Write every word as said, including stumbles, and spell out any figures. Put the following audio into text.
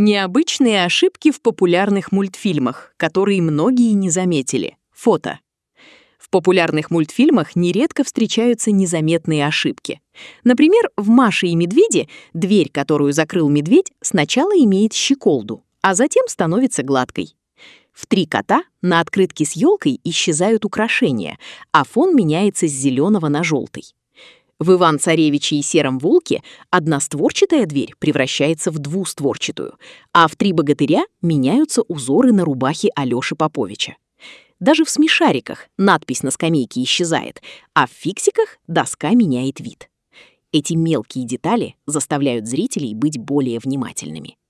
Необычные ошибки в популярных мультфильмах, которые многие не заметили. Фото. В популярных мультфильмах нередко встречаются незаметные ошибки. Например, в «Маше и медведе» дверь, которую закрыл медведь, сначала имеет щеколду, а затем становится гладкой. В «Три кота» на открытке с елкой исчезают украшения, а фон меняется с зеленого на желтый. В «Иван-царевиче и сером волке» одностворчатая дверь превращается в двустворчатую, а в «Три богатыря» меняются узоры на рубахе Алёши Поповича. Даже в «Смешариках» надпись на скамейке исчезает, а в «Фиксиках» доска меняет вид. Эти мелкие детали заставляют зрителей быть более внимательными.